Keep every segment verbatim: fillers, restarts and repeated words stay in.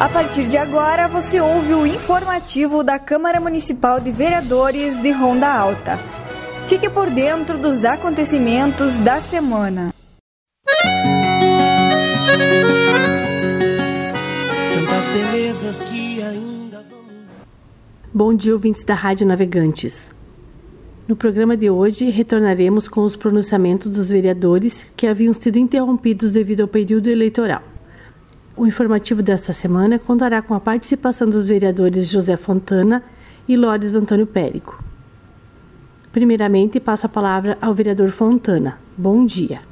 A partir de agora, você ouve o informativo da Câmara Municipal de Vereadores de Ronda Alta. Fique por dentro dos acontecimentos da semana. Tantas belezas que ainda vamos... Bom dia, ouvintes da Rádio Navegantes. No programa de hoje, retornaremos com os pronunciamentos dos vereadores que haviam sido interrompidos devido ao período eleitoral. O informativo desta semana contará com a participação dos vereadores José Fontana e Lores Antônio Périco. Primeiramente, passo a palavra ao vereador Fontana. Bom dia.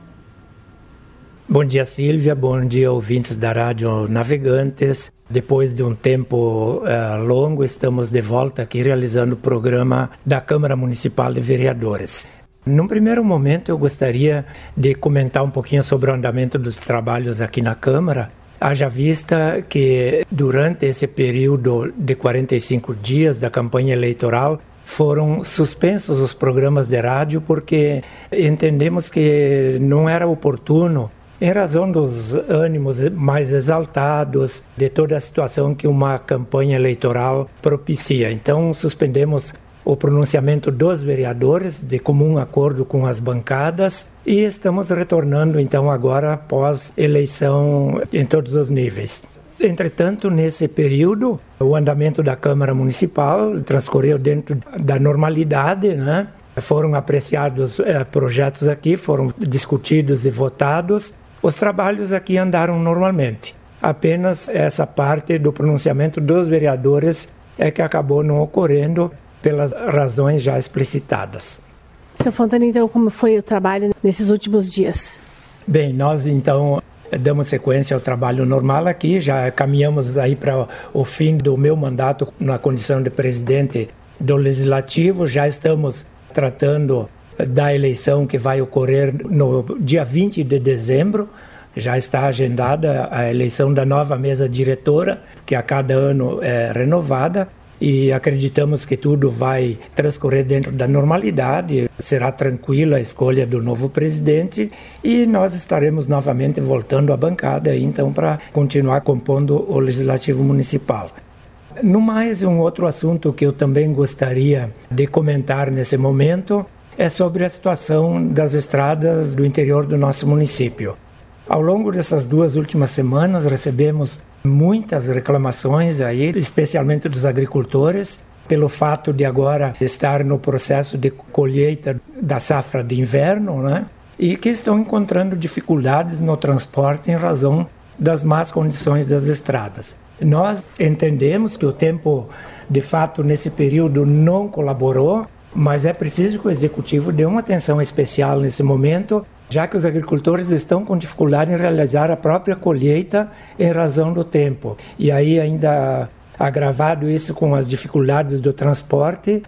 Bom dia, Silvia. Bom dia, ouvintes da Rádio Navegantes. Depois de um tempo uh, longo, estamos de volta aqui realizando o programa da Câmara Municipal de Vereadores. Num primeiro momento, eu gostaria de comentar um pouquinho sobre o andamento dos trabalhos aqui na Câmara. Haja vista que durante esse período de quarenta e cinco dias da campanha eleitoral foram suspensos os programas de rádio porque entendemos que não era oportuno, em razão dos ânimos mais exaltados, de toda a situação que uma campanha eleitoral propicia. Então suspendemos o pronunciamento dos vereadores de comum acordo com as bancadas e estamos retornando então agora após eleição em todos os níveis. Entretanto, nesse período, o andamento da Câmara Municipal transcorreu dentro da normalidade, né? Foram apreciados eh, projetos aqui, foram discutidos e votados. Os trabalhos aqui andaram normalmente. Apenas essa parte do pronunciamento dos vereadores é que acabou não ocorrendo pelas razões já explicitadas. Seu Fontana, então, como foi o trabalho nesses últimos dias? Bem, nós então damos sequência ao trabalho normal aqui, já caminhamos aí para o fim do meu mandato na condição de presidente do Legislativo, já estamos tratando da eleição que vai ocorrer no dia vinte de dezembro, já está agendada a eleição da nova mesa diretora, que a cada ano é renovada, e acreditamos que tudo vai transcorrer dentro da normalidade, será tranquila a escolha do novo presidente e nós estaremos novamente voltando à bancada então para continuar compondo o Legislativo Municipal. No mais, um outro assunto que eu também gostaria de comentar nesse momento é sobre a situação das estradas do interior do nosso município. Ao longo dessas duas últimas semanas recebemos muitas reclamações aí, especialmente dos agricultores, pelo fato de agora estar no processo de colheita da safra de inverno, né? E que estão encontrando dificuldades no transporte em razão das más condições das estradas. Nós entendemos que o tempo, de fato, nesse período não colaborou, mas é preciso que o Executivo dê uma atenção especial nesse momento, já que os agricultores estão com dificuldade em realizar a própria colheita em razão do tempo. E aí, ainda agravado isso com as dificuldades do transporte,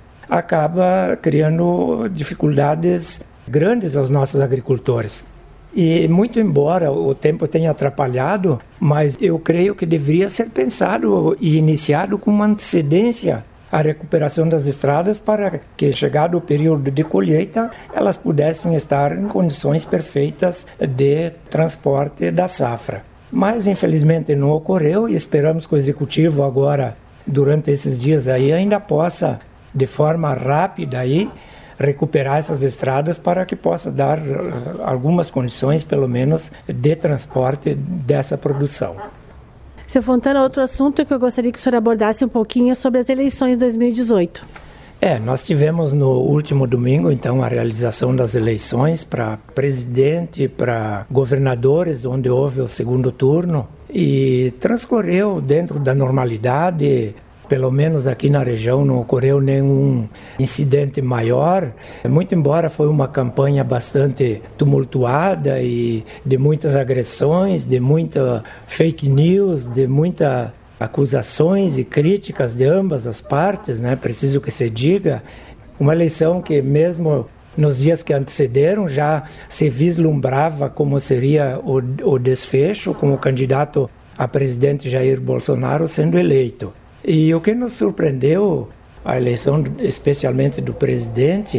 acaba criando dificuldades grandes aos nossos agricultores. E muito embora o tempo tenha atrapalhado, mas eu creio que deveria ser pensado e iniciado com uma antecedência a recuperação das estradas para que, chegado o período de colheita, elas pudessem estar em condições perfeitas de transporte da safra. Mas, infelizmente, não ocorreu e esperamos que o Executivo agora, durante esses dias aí, ainda possa, de forma rápida aí, recuperar essas estradas para que possa dar algumas condições, pelo menos, de transporte dessa produção. Seu Fontana, outro assunto que eu gostaria que o senhor abordasse um pouquinho é sobre as eleições de dois mil e dezoito. É, nós tivemos no último domingo, então, a realização das eleições para presidente, para governadores, onde houve o segundo turno, e transcorreu dentro da normalidade. Pelo menos aqui na região não ocorreu nenhum incidente maior, muito embora foi uma campanha bastante tumultuada e de muitas agressões, de muita fake news, de muitas acusações e críticas de ambas as partes, né? Preciso que se diga, uma eleição que mesmo nos dias que antecederam já se vislumbrava como seria o, o desfecho, com o candidato a presidente Jair Bolsonaro sendo eleito. E o que nos surpreendeu, a eleição especialmente do presidente,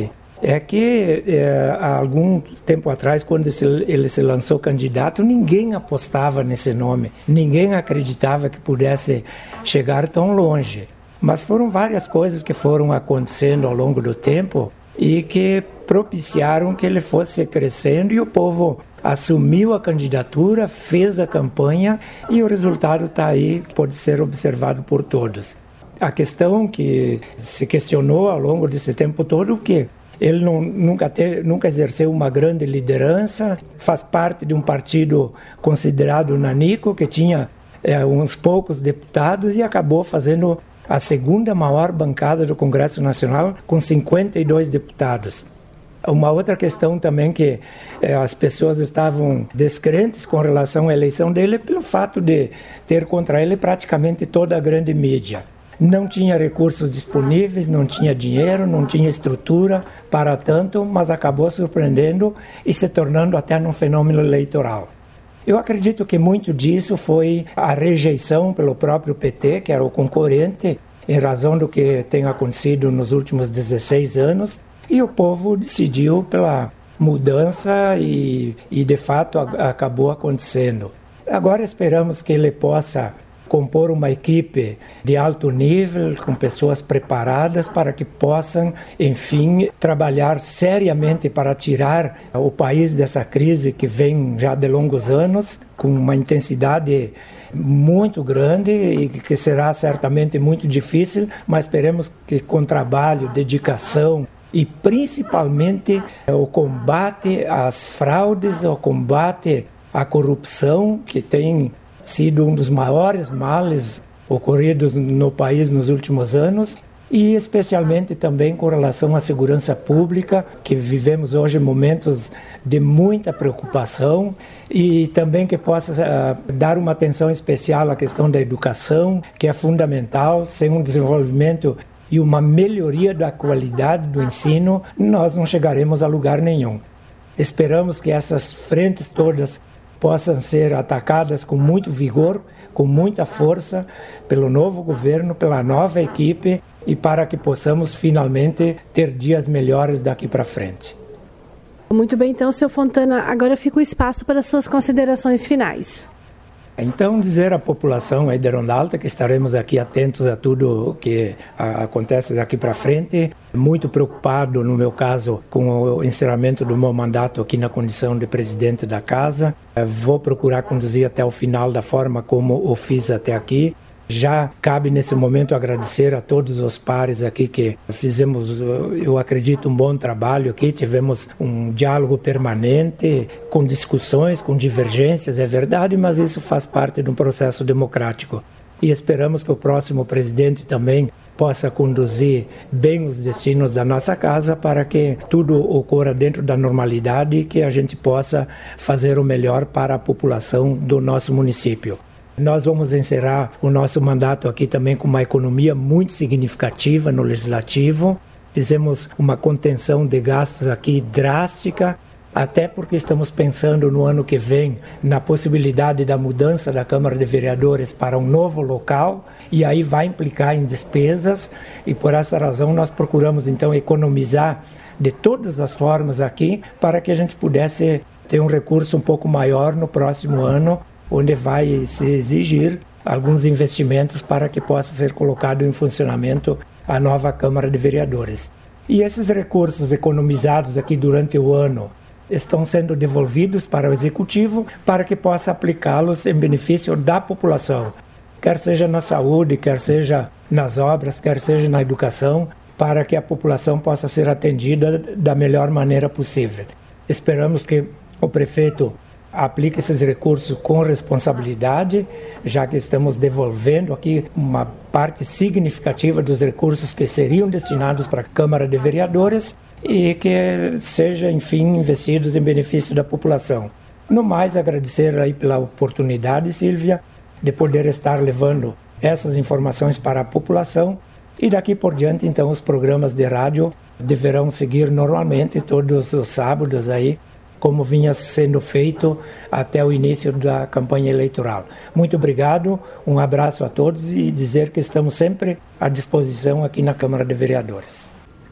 é que é, há algum tempo atrás, quando ele se lançou candidato, ninguém apostava nesse nome, ninguém acreditava que pudesse chegar tão longe. Mas foram várias coisas que foram acontecendo ao longo do tempo e que propiciaram que ele fosse crescendo, e o povo assumiu a candidatura, fez a campanha, e o resultado está aí, pode ser observado por todos. A questão que se questionou ao longo desse tempo todo, que ele não, nunca, te, nunca exerceu uma grande liderança, faz parte de um partido considerado nanico, que tinha é, uns poucos deputados, e acabou fazendo a segunda maior bancada do Congresso Nacional, com cinquenta e dois deputados. Uma outra questão também que eh, as pessoas estavam descrentes com relação à eleição dele, pelo fato de ter contra ele praticamente toda a grande mídia. Não tinha recursos disponíveis, não tinha dinheiro, não tinha estrutura para tanto, mas acabou surpreendendo e se tornando até um fenômeno eleitoral. Eu acredito que muito disso foi a rejeição pelo próprio P T, que era o concorrente, em razão do que tem acontecido nos últimos dezesseis anos, e o povo decidiu pela mudança e, e de fato, a, acabou acontecendo. Agora esperamos que ele possa compor uma equipe de alto nível, com pessoas preparadas para que possam, enfim, trabalhar seriamente para tirar o país dessa crise que vem já de longos anos, com uma intensidade muito grande e que será certamente muito difícil, mas esperemos que com trabalho, dedicação e principalmente o combate às fraudes, o combate à corrupção, que tem sido um dos maiores males ocorridos no país nos últimos anos, e especialmente também com relação à segurança pública, que vivemos hoje momentos de muita preocupação, e também que possa uh, dar uma atenção especial à questão da educação, que é fundamental. Sem um desenvolvimento e uma melhoria da qualidade do ensino, nós não chegaremos a lugar nenhum. Esperamos que essas frentes todas possam ser atacadas com muito vigor, com muita força, pelo novo governo, pela nova equipe, e para que possamos finalmente ter dias melhores daqui para frente. Muito bem, então, seu Fontana, agora fica o espaço para suas considerações finais. Então, dizer à população aí de Ronda Alta que estaremos aqui atentos a tudo o que a, acontece daqui para frente. Muito preocupado, no meu caso, com o encerramento do meu mandato aqui na condição de presidente da casa. Vou procurar conduzir até o final da forma como o fiz até aqui. Já cabe nesse momento agradecer a todos os pares aqui que fizemos, eu acredito, um bom trabalho aqui. Tivemos um diálogo permanente, com discussões, com divergências, é verdade, mas isso faz parte de um processo democrático. E esperamos que o próximo presidente também possa conduzir bem os destinos da nossa casa para que tudo ocorra dentro da normalidade e que a gente possa fazer o melhor para a população do nosso município. Nós vamos encerrar o nosso mandato aqui também com uma economia muito significativa no Legislativo. Fizemos uma contenção de gastos aqui drástica, até porque estamos pensando no ano que vem na possibilidade da mudança da Câmara de Vereadores para um novo local, e aí vai implicar em despesas, e por essa razão nós procuramos então economizar de todas as formas aqui para que a gente pudesse ter um recurso um pouco maior no próximo ano, onde vai se exigir alguns investimentos para que possa ser colocado em funcionamento a nova Câmara de Vereadores. E esses recursos economizados aqui durante o ano estão sendo devolvidos para o Executivo para que possa aplicá-los em benefício da população, quer seja na saúde, quer seja nas obras, quer seja na educação, para que a população possa ser atendida da melhor maneira possível. Esperamos que o prefeito aplique esses recursos com responsabilidade, já que estamos devolvendo aqui uma parte significativa dos recursos que seriam destinados para a Câmara de Vereadores e que seja, enfim, investidos em benefício da população. No mais, agradecer aí pela oportunidade, Silvia, de poder estar levando essas informações para a população, e daqui por diante, então, os programas de rádio deverão seguir normalmente todos os sábados aí, como vinha sendo feito até o início da campanha eleitoral. Muito obrigado, um abraço a todos e dizer que estamos sempre à disposição aqui na Câmara de Vereadores.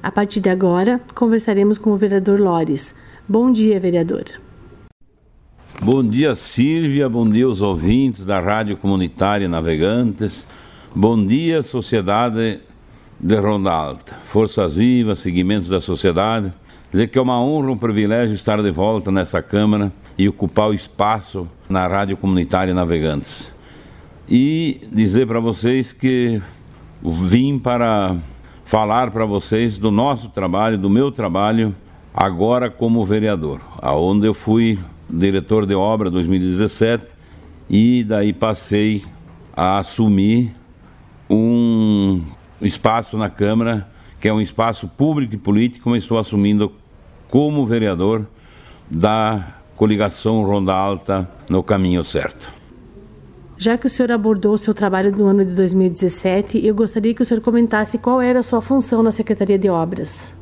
A partir de agora, conversaremos com o vereador Lores. Bom dia, vereador. Bom dia, Sílvia. Bom dia aos ouvintes da Rádio Comunitária Navegantes. Bom dia, sociedade de Ronda Alta. Forças vivas, segmentos da sociedade. Dizer que é uma honra, um privilégio estar de volta nessa Câmara e ocupar o espaço na Rádio Comunitária Navegantes. E dizer para vocês que vim para falar para vocês do nosso trabalho, do meu trabalho, agora como vereador, aonde eu fui diretor de obra em dois mil e dezessete e daí passei a assumir um espaço na Câmara, que é um espaço público e político, mas estou assumindo como vereador da coligação Ronda Alta no caminho certo. Já que o senhor abordou o seu trabalho no ano de dois mil e dezessete, eu gostaria que o senhor comentasse qual era a sua função na Secretaria de Obras.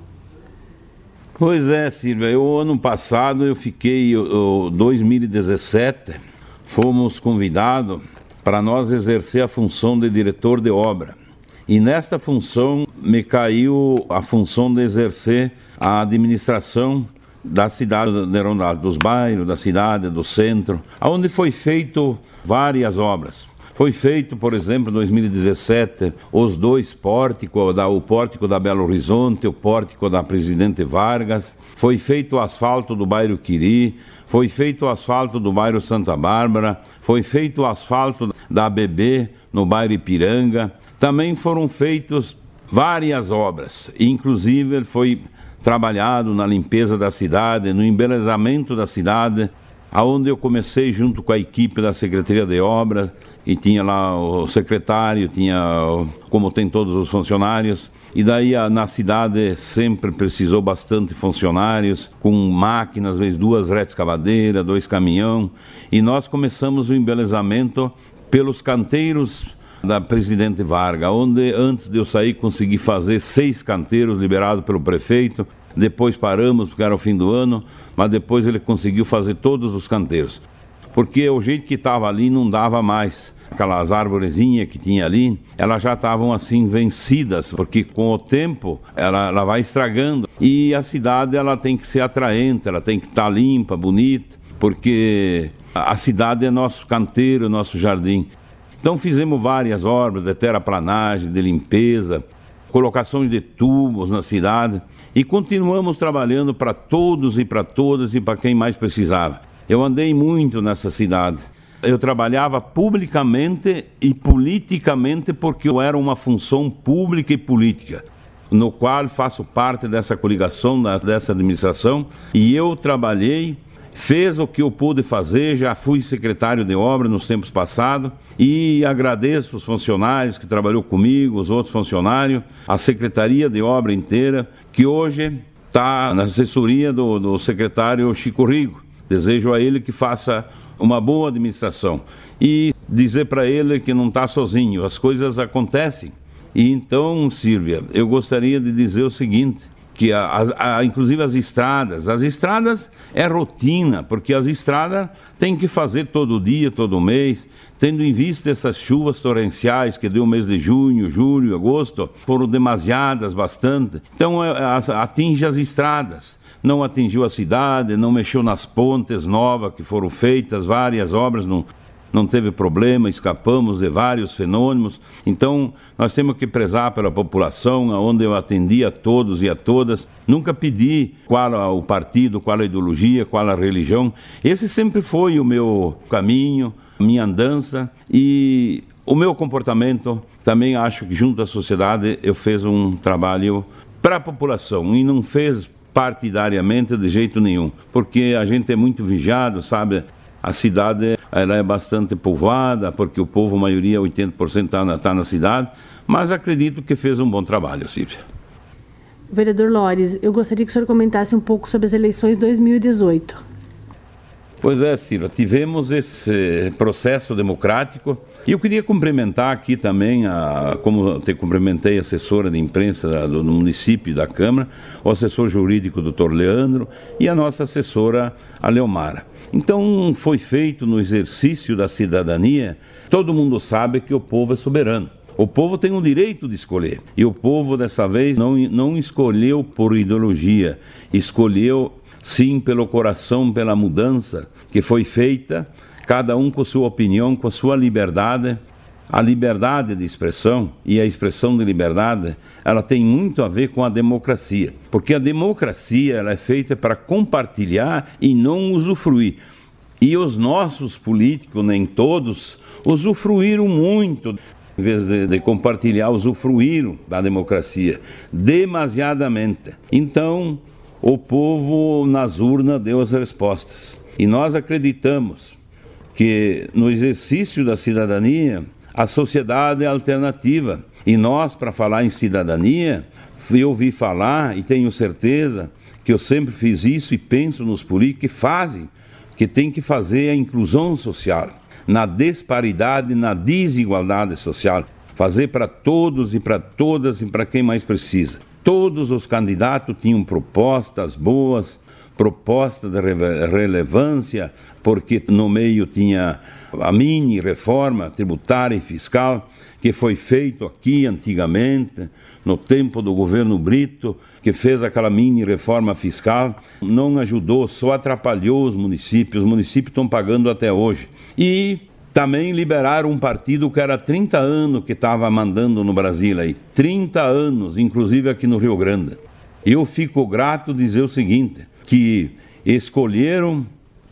Pois é, Silvia, eu ano passado eu fiquei, em dois mil e dezessete, fomos convidados para nós exercer a função de diretor de obra. E nesta função me caiu a função de exercer a administração da cidade de Ronda Alta, dos bairros, da cidade, do centro, onde foi feito várias obras. Foi feito, por exemplo, em dois mil e dezessete, os dois pórticos, o pórtico da Belo Horizonte, o pórtico da Presidente Vargas, foi feito o asfalto do bairro Quiri, foi feito o asfalto do bairro Santa Bárbara, foi feito o asfalto da A B B no bairro Ipiranga. Também foram feitas várias obras, inclusive foi trabalhado na limpeza da cidade, no embelezamento da cidade, aonde eu comecei junto com a equipe da Secretaria de Obras, e tinha lá o secretário, tinha, como tem todos os funcionários, e daí na cidade sempre precisou bastante funcionários, com máquinas, às vezes duas retroescavadeiras, dois caminhão, e nós começamos o embelezamento pelos canteiros da Presidente Vargas, onde antes de eu sair consegui fazer seis canteiros liberados pelo prefeito, depois paramos porque era o fim do ano, mas depois ele conseguiu fazer todos os canteiros, porque o jeito que estava ali não dava mais. Aquelas arvorezinhas que tinha ali, elas já estavam assim vencidas, porque com o tempo ela, ela vai estragando, e a cidade ela tem que ser atraente, ela tem que estar limpa, bonita, porque a cidade é nosso canteiro, nosso jardim. Então fizemos várias obras de terraplanagem, de limpeza, colocação de tubos na cidade, e continuamos trabalhando para todos e para todas e para quem mais precisava. Eu andei muito nessa cidade. Eu trabalhava publicamente e politicamente porque eu era uma função pública e política, no qual faço parte dessa coligação, dessa administração, e eu trabalhei, fez o que eu pude fazer, já fui secretário de obra nos tempos passados, e agradeço os funcionários que trabalhou comigo, os outros funcionários, a Secretaria de Obra inteira, que hoje está na assessoria do, do secretário Chico Rigo. Desejo a ele que faça uma boa administração e dizer para ele que não está sozinho, as coisas acontecem. E então, Sílvia, eu gostaria de dizer o seguinte, que a, a, a, inclusive as estradas, as estradas é rotina, porque as estradas tem que fazer todo dia, todo mês, tendo em vista essas chuvas torrenciais que deu o mês de junho, julho, agosto, foram demasiadas bastante, então é, atinge as estradas. Não atingiu a cidade, não mexeu nas pontes novas que foram feitas, várias obras, não, não teve problema, escapamos de vários fenômenos. Então, nós temos que prezar pela população, onde eu atendi a todos e a todas. Nunca pedi qual o partido, qual a ideologia, qual a religião. Esse sempre foi o meu caminho, a minha andança e o meu comportamento. Também acho que junto à sociedade eu fiz um trabalho para a população e não fez partidariamente de jeito nenhum, porque a gente é muito vigiado, sabe? A cidade ela é bastante povoada, porque o povo, a maioria, oitenta por cento está na, tá na cidade, mas acredito que fez um bom trabalho, Silvia. Vereador Lores, eu gostaria que o senhor comentasse um pouco sobre as eleições dois mil e dezoito. Pois é, Silvia, tivemos esse processo democrático e eu queria cumprimentar aqui também, a, como eu te cumprimentei a assessora de imprensa do município e da Câmara, o assessor jurídico doutor Leandro e a nossa assessora a Leomara. Então foi feito no exercício da cidadania, todo mundo sabe que o povo é soberano. O povo tem o direito de escolher. E o povo, dessa vez, não, não escolheu por ideologia. Escolheu, sim, pelo coração, pela mudança que foi feita, cada um com sua opinião, com a sua liberdade. A liberdade de expressão e a expressão de liberdade, ela tem muito a ver com a democracia. Porque a democracia ela é feita para compartilhar e não usufruir. E os nossos políticos, nem todos, usufruíram muito. Em vez de, de compartilhar, usufruíram da democracia demasiadamente. Então, o povo nas urnas deu as respostas. E nós acreditamos que no exercício da cidadania, a sociedade é alternativa. E nós, para falar em cidadania, eu ouvi falar e tenho certeza que eu sempre fiz isso e penso nos políticos que fazem, que tem que fazer a inclusão social. Na disparidade, na desigualdade social, fazer para todos e para todas e para quem mais precisa. Todos os candidatos tinham propostas boas, propostas de relevância, porque no meio tinha a mini reforma tributária e fiscal, que foi feito aqui antigamente, no tempo do governo Brito, que fez aquela mini reforma fiscal, não ajudou, só atrapalhou os municípios, os municípios estão pagando até hoje. E também liberaram um partido que era trinta anos que estava mandando no Brasil aí, trinta anos, inclusive aqui no Rio Grande. Eu fico grato de dizer o seguinte, que escolheram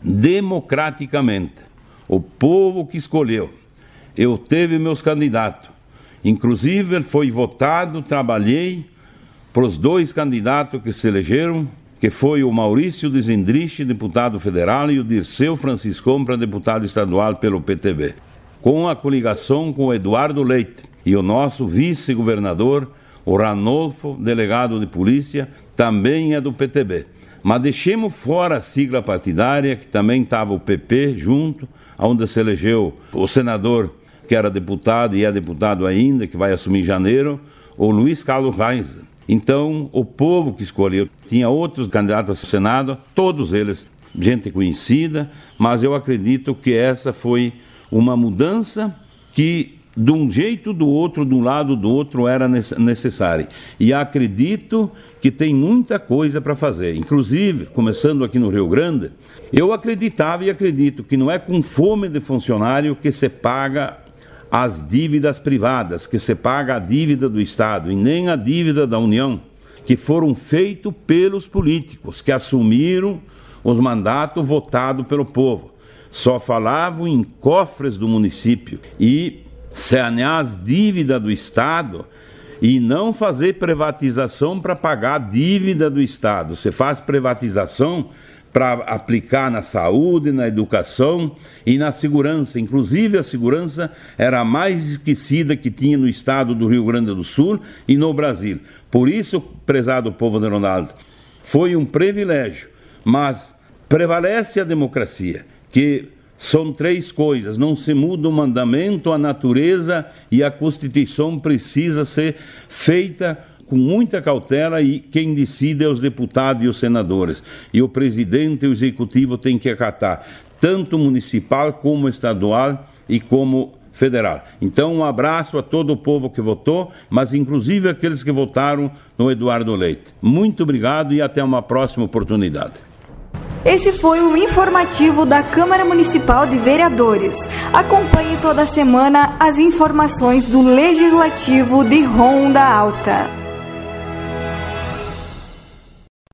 democraticamente, o povo que escolheu. Eu teve meus candidatos, inclusive foi votado, trabalhei para os dois candidatos que se elegeram, que foi o Maurício Desendriche, deputado federal, e o Dirceu Franciscão para deputado estadual pelo P T B, com a coligação com o Eduardo Leite e o nosso vice-governador, o Ranolfo, delegado de polícia, também é do P T B. Mas deixemos fora a sigla partidária, que também estava o P P junto, onde se elegeu o senador, que era deputado e é deputado ainda, que vai assumir em janeiro, o Luiz Carlos Reis. Então, o povo que escolheu, tinha outros candidatos ao Senado, todos eles gente conhecida, mas eu acredito que essa foi uma mudança que, de um jeito ou do outro, de um lado ou do outro, era necessária. E acredito que tem muita coisa para fazer. Inclusive, começando aqui no Rio Grande, eu acreditava e acredito que não é com fome de funcionário que se paga as dívidas privadas, que se paga a dívida do Estado e nem a dívida da União, que foram feitos pelos políticos, que assumiram os mandatos votados pelo povo. Só falavam em cofres do município e sanear as dívidas do Estado e não fazer privatização para pagar a dívida do Estado. Você faz privatização para aplicar na saúde, na educação e na segurança. Inclusive, a segurança era a mais esquecida que tinha no estado do Rio Grande do Sul e no Brasil. Por isso, prezado povo de Ronaldo, foi um privilégio, mas prevalece a democracia, que são três coisas: não se muda o mandamento, a natureza e a Constituição precisa ser feita com muita cautela, e quem decide é os deputados e os senadores. E o presidente e o executivo têm que acatar, tanto municipal como estadual e como federal. Então, um abraço a todo o povo que votou, mas inclusive aqueles que votaram no Eduardo Leite. Muito obrigado e até uma próxima oportunidade. Esse foi o informativo da Câmara Municipal de Vereadores. Acompanhe toda semana as informações do Legislativo de Ronda Alta.